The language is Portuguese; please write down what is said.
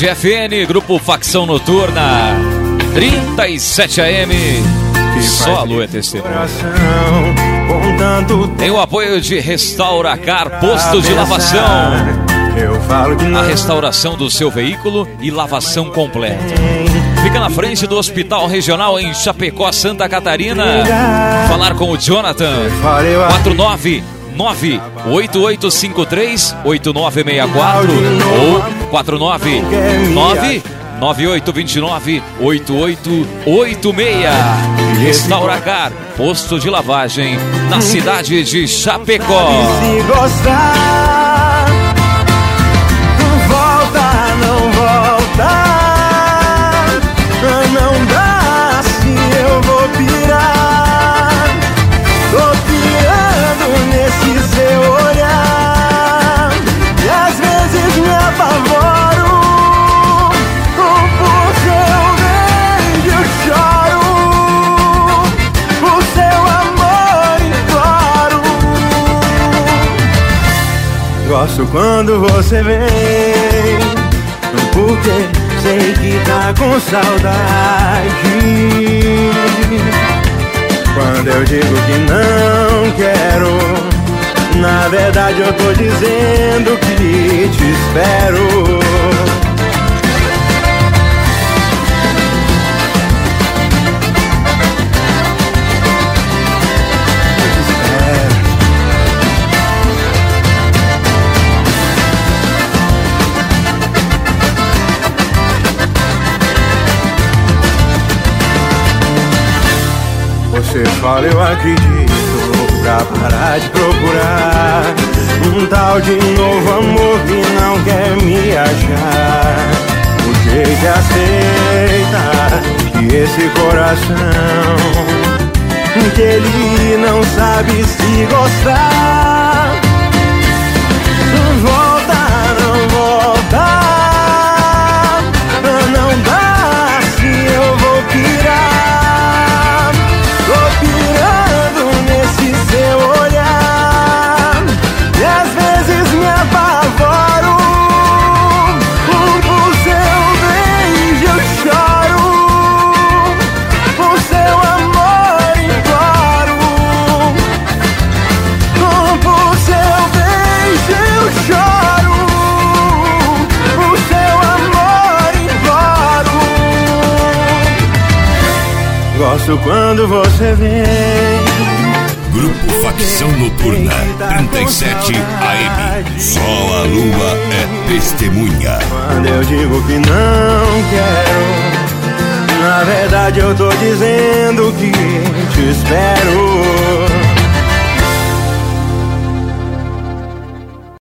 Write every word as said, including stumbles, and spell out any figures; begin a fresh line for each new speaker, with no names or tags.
Tarde F N, Grupo Facção Noturna, trinta e sete A M. Só a lua é testemunha. Tem o apoio de Restauracar, posto de lavação. A restauração do seu veículo e lavação completa. Fica na frente do Hospital Regional em Chapecó, Santa Catarina. Falar com o Jonathan. quatro nove nove oito oito cinco três oito nove seis quatro ou quatro nove nove nove oito dois nove oito oito oito seis. Restauracar, posto de lavagem na cidade de Chapecó.
Se gostar, volta, não volta. Não dá, se eu vou pirar. Tô pirando nesse seu olhar e às vezes me apavoro. Por seu beijo eu choro, por seu amor imploro. Gosto quando você vem, porque sei que tá com saudade. Quando eu digo que não quero, na verdade eu tô dizendo que te espero. Você fala, eu acredito, pra parar de procurar um tal de novo amor que não quer me achar. O jeito é aceitar que esse coração, que ele não sabe se gostar. Volta, não volta, não dá, se eu vou pirar. Seu olhar e às vezes me apavoro. Por seu beijo eu choro, por seu amor imploro. Por seu beijo eu choro, por seu amor imploro. Gosto quando você vem.
Grupo Facção Noturna, trinta e sete A M. Só a lua é testemunha.
Quando eu digo que não quero, na verdade eu tô dizendo que te espero.